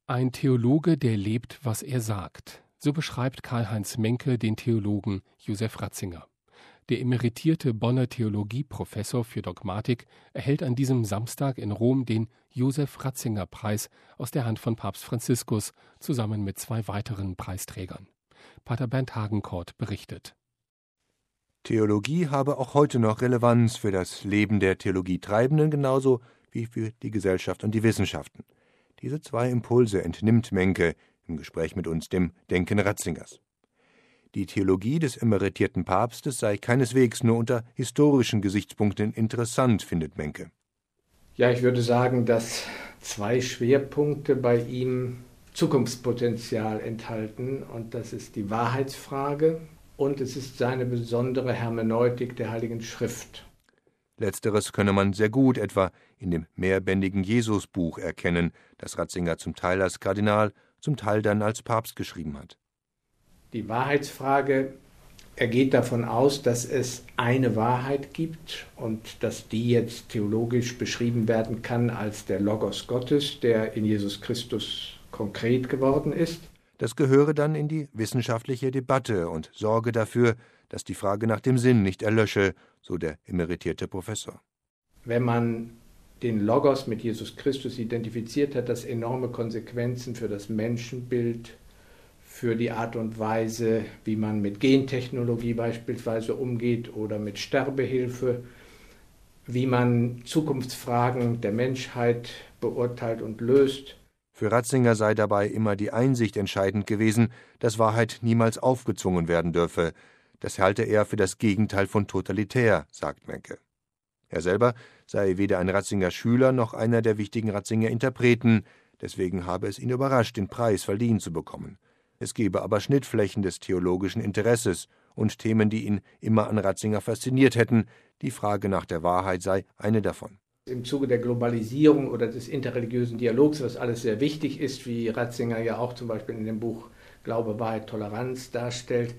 Ein Theologe, der lebt, was er sagt. So beschreibt Karl-Heinz Menke den Theologen Josef Ratzinger. Der emeritierte Bonner Theologieprofessor für Dogmatik erhält an diesem Samstag in Rom den Josef-Ratzinger-Preis aus der Hand von Papst Franziskus zusammen mit 2 weiteren Preisträgern. Pater Bernd Hagenkort berichtet. Theologie habe auch heute noch Relevanz für das Leben der Theologietreibenden genauso wie für die Gesellschaft und die Wissenschaften. Diese 2 Impulse entnimmt Menke im Gespräch mit uns dem Denken Ratzingers. Die Theologie des emeritierten Papstes sei keineswegs nur unter historischen Gesichtspunkten interessant, findet Menke. Ja, ich würde sagen, dass 2 Schwerpunkte bei ihm Zukunftspotenzial enthalten, und das ist die Wahrheitsfrage und es ist seine besondere Hermeneutik der Heiligen Schrift. Letzteres könne man sehr gut etwa in dem mehrbändigen Jesusbuch erkennen, das Ratzinger zum Teil als Kardinal, zum Teil dann als Papst geschrieben hat. Die Wahrheitsfrage, er geht davon aus, dass es eine Wahrheit gibt und dass die jetzt theologisch beschrieben werden kann als der Logos Gottes, der in Jesus Christus konkret geworden ist. Das gehöre dann in die wissenschaftliche Debatte und sorge dafür, dass die Frage nach dem Sinn nicht erlösche, so der emeritierte Professor. Wenn man den Logos mit Jesus Christus identifiziert, hat das enorme Konsequenzen für das Menschenbild, für die Art und Weise, wie man mit Gentechnologie beispielsweise umgeht oder mit Sterbehilfe, wie man Zukunftsfragen der Menschheit beurteilt und löst. Für Ratzinger sei dabei immer die Einsicht entscheidend gewesen, dass Wahrheit niemals aufgezwungen werden dürfe. Das halte er für das Gegenteil von totalitär, sagt Menke. Er selber sei weder ein Ratzinger Schüler noch einer der wichtigen Ratzinger Interpreten, deswegen habe es ihn überrascht, den Preis verliehen zu bekommen. Es gebe aber Schnittflächen des theologischen Interesses und Themen, die ihn immer an Ratzinger fasziniert hätten. Die Frage nach der Wahrheit sei eine davon. Im Zuge der Globalisierung oder des interreligiösen Dialogs, was alles sehr wichtig ist, wie Ratzinger ja auch zum Beispiel in dem Buch Glaube, Wahrheit, Toleranz darstellt,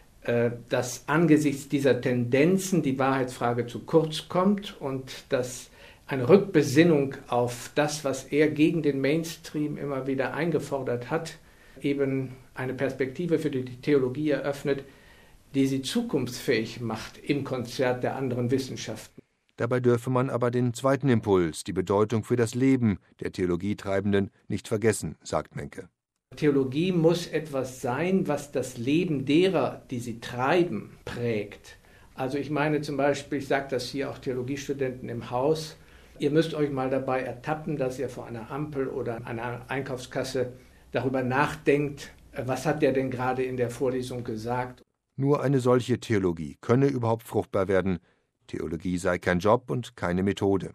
dass angesichts dieser Tendenzen die Wahrheitsfrage zu kurz kommt und dass eine Rückbesinnung auf das, was er gegen den Mainstream immer wieder eingefordert hat, eben eine Perspektive für die Theologie eröffnet, die sie zukunftsfähig macht im Konzert der anderen Wissenschaften. Dabei dürfe man aber den zweiten Impuls, die Bedeutung für das Leben der Theologietreibenden, nicht vergessen, sagt Menke. Theologie muss etwas sein, was das Leben derer, die sie treiben, prägt. Also ich meine zum Beispiel, ich sage das hier auch Theologiestudenten im Haus, ihr müsst euch mal dabei ertappen, dass ihr vor einer Ampel oder einer Einkaufskasse darüber nachdenkt, was hat der denn gerade in der Vorlesung gesagt. Nur eine solche Theologie könne überhaupt fruchtbar werden. Theologie sei kein Job und keine Methode.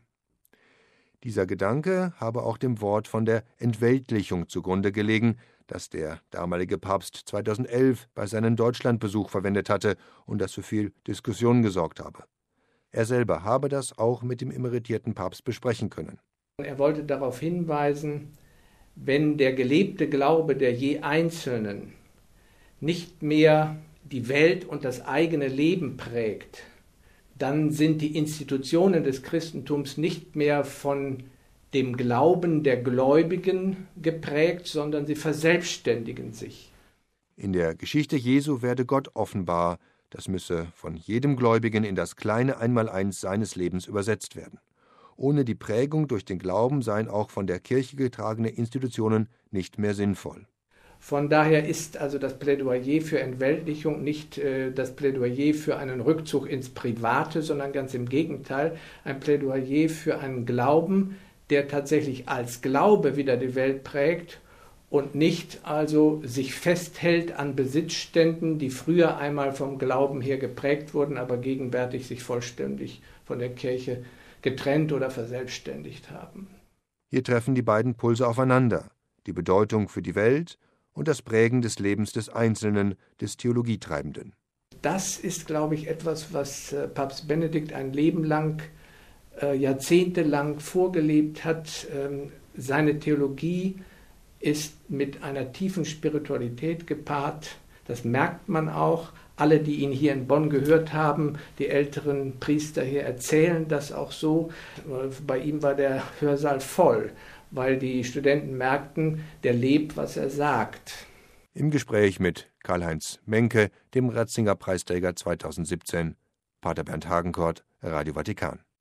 Dieser Gedanke habe auch dem Wort von der Entweltlichung zugrunde gelegen, das der damalige Papst 2011 bei seinem Deutschlandbesuch verwendet hatte und das für viel Diskussion gesorgt habe. Er selber habe das auch mit dem emeritierten Papst besprechen können. Er wollte darauf hinweisen, wenn der gelebte Glaube der je Einzelnen nicht mehr die Welt und das eigene Leben prägt, dann sind die Institutionen des Christentums nicht mehr von dem Glauben der Gläubigen geprägt, sondern sie verselbstständigen sich. In der Geschichte Jesu werde Gott offenbar, das müsse von jedem Gläubigen in das kleine Einmaleins seines Lebens übersetzt werden. Ohne die Prägung durch den Glauben seien auch von der Kirche getragene Institutionen nicht mehr sinnvoll. Von daher ist also das Plädoyer für Entweltlichung nicht das Plädoyer für einen Rückzug ins Private, sondern ganz im Gegenteil, ein Plädoyer für einen Glauben, der tatsächlich als Glaube wieder die Welt prägt und nicht also sich festhält an Besitzständen, die früher einmal vom Glauben her geprägt wurden, aber gegenwärtig sich vollständig von der Kirche getrennt oder verselbstständigt haben. Hier treffen die beiden Pulse aufeinander, die Bedeutung für die Welt und das Prägen des Lebens des Einzelnen, des Theologietreibenden. Das ist, glaube ich, etwas, was Papst Benedikt ein Leben lang, jahrzehntelang vorgelebt hat. Seine Theologie ist mit einer tiefen Spiritualität gepaart. Das merkt man auch. Alle, die ihn hier in Bonn gehört haben, die älteren Priester hier erzählen das auch so. Bei ihm war der Hörsaal voll, weil die Studenten merkten, der lebt, was er sagt. Im Gespräch mit Karl-Heinz Menke, dem Ratzinger-Preisträger 2017, Pater Bernd Hagenkort, Radio Vatikan.